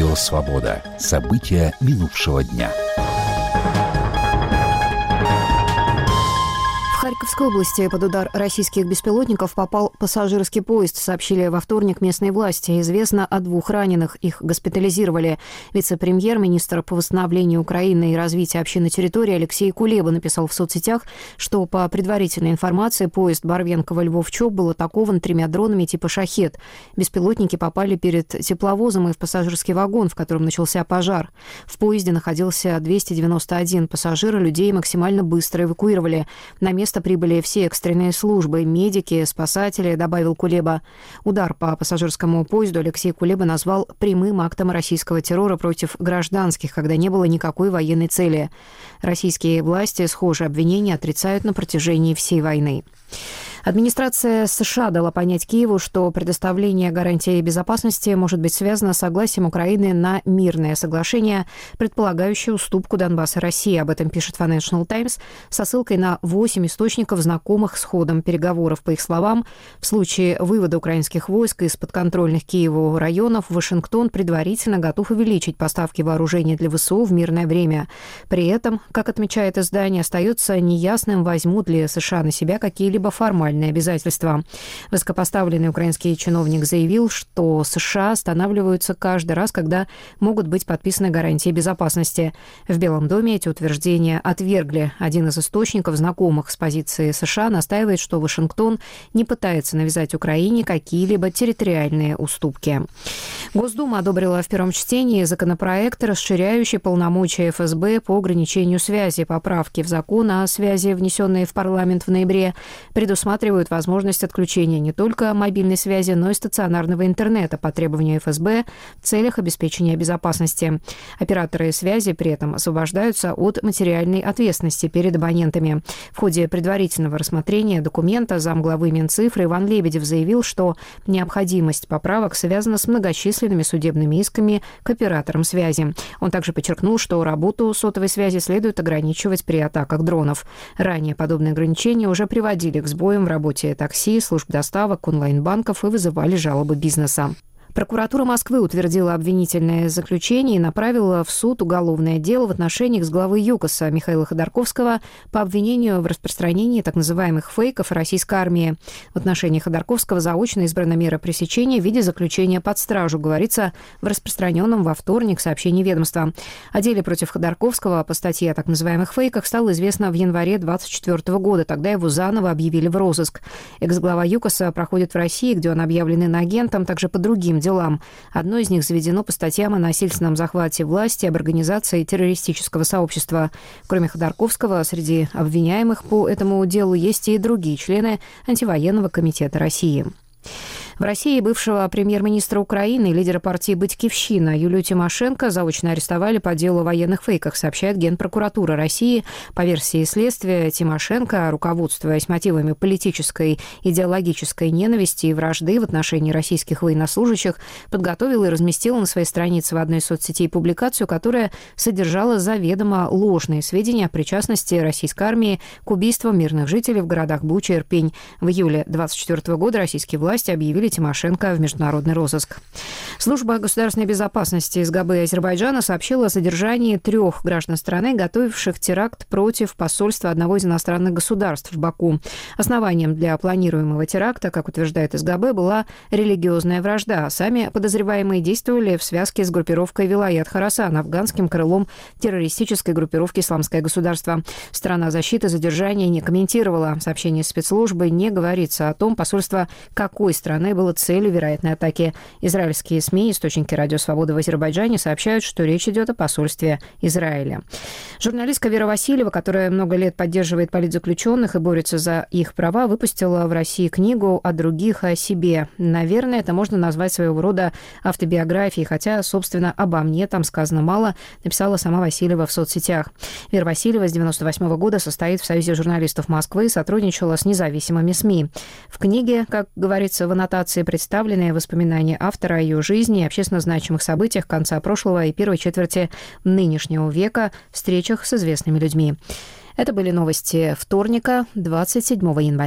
Радио «Свобода». События минувшего дня. В Харьковской области под удар российских беспилотников попал пассажирский поезд, сообщили во вторник местные власти. Известно о 2 раненых, их госпитализировали. Вице-премьер-министр по восстановлению Украины и развитию общинной территории Алексей Кулеба написал в соцсетях, что по предварительной информации поезд Барвенково-Львов-Чоп был атакован 3 дронами типа «Шахед». Беспилотники попали перед тепловозом и в пассажирский вагон, в котором начался пожар. В поезде находился 291 пассажир, людей максимально быстро эвакуировали. На место прибыли все экстренные службы, медики, спасатели, добавил Кулеба. Удар по пассажирскому поезду Алексей Кулеба назвал прямым актом российского террора против гражданских, когда не было никакой военной цели. Российские власти схожие обвинения отрицают на протяжении всей войны. Администрация США дала понять Киеву, что предоставление гарантии безопасности может быть связано с согласием Украины на мирное соглашение, предполагающее уступку Донбасса России. Об этом пишет Financial Times со ссылкой на 8 источников, знакомых с ходом переговоров. По их словам, в случае вывода украинских войск из подконтрольных Киеву районов Вашингтон предварительно готов увеличить поставки вооружения для ВСУ в мирное время. При этом, как отмечает издание, остается неясным, возьмут ли США на себя какие-либо формальные обязательства. Высокопоставленный украинский чиновник заявил, что США останавливаются каждый раз, когда могут быть подписаны гарантии безопасности. В Белом доме эти утверждения отвергли. Один из источников, знакомых с позицией США, настаивает, что Вашингтон не пытается навязать Украине какие-либо территориальные уступки. Госдума одобрила в первом чтении законопроект, расширяющий полномочия ФСБ по ограничению связи. Поправки в закон о связи, внесенные в парламент в ноябре, предусматривают возможность отключения не только мобильной связи, но и стационарного интернета по требованию ФСБ в целях обеспечения безопасности. Операторы связи при этом освобождаются от материальной ответственности перед абонентами. В ходе предварительного рассмотрения документа замглавы Минцифры Иван Лебедев заявил, что необходимость поправок связана с многочисленными судебными исками к операторам связи. Он также подчеркнул, что работу сотовой связи следует ограничивать при атаках дронов. Ранее подобные ограничения уже приводили к сбоям в работе такси, служб доставок, онлайн-банков и вызывали жалобы бизнеса. Прокуратура Москвы утвердила обвинительное заключение и направила в суд уголовное дело в отношениях с главой ЮКОСа Михаила Ходорковского по обвинению в распространении так называемых фейков российской армии. В отношении Ходорковского заочно избрана мера пресечения в виде заключения под стражу, говорится в распространенном во вторник сообщении ведомства. О деле против Ходорковского по статье о так называемых фейках стало известно в январе 2024 года. Тогда его заново объявили в розыск. Экс-глава ЮКОСа проходит в России, где он объявлен иноагентом, также по другим делам. Одно из них заведено по статьям о насильственном захвате власти, об организации террористического сообщества. Кроме Ходорковского, среди обвиняемых по этому делу есть и другие члены антивоенного комитета России. В России бывшего премьер-министра Украины и лидера партии «Батькивщина» Юлию Тимошенко заочно арестовали по делу о военных фейках, сообщает Генпрокуратура России. По версии следствия, Тимошенко, руководствуясь мотивами политической, идеологической ненависти и вражды в отношении российских военнослужащих, подготовил и разместил на своей странице в одной из соцсетей публикацию, которая содержала заведомо ложные сведения о причастности российской армии к убийствам мирных жителей в городах Буча и Ирпень. В июле 2024 года российские власти объявили Тимошенко в международный розыск. Служба государственной безопасности из СГБ Азербайджана сообщила о задержании 3 граждан страны, готовивших теракт против посольства одного из иностранных государств в Баку. Основанием для планируемого теракта, как утверждает СГБ, была религиозная вражда. Сами подозреваемые действовали в связке с группировкой Вилаят Хорасан, афганским крылом террористической группировки «Исламское государство». Сторона защиты задержания не комментировала. В сообщении спецслужбы не говорится о том, посольство какой страны было целью вероятной атаки. Израильские СМИ, источники Радио Свобода в Азербайджане, сообщают, что речь идет о посольстве Израиля. Журналистка Вера Васильева, которая много лет поддерживает политзаключенных и борется за их права, выпустила в России книгу о других, о себе. Наверное, это можно назвать своего рода автобиографией, хотя, собственно, обо мне там сказано мало, написала сама Васильева в соцсетях. Вера Васильева с 1998 года состоит в Союзе журналистов Москвы и сотрудничала с независимыми СМИ. В книге, как говорится в аннотации, представлены воспоминания автора о ее жизни и общественно значимых событиях конца прошлого и первой четверти нынешнего века, встречах с известными людьми. Это были новости вторника, 27 января.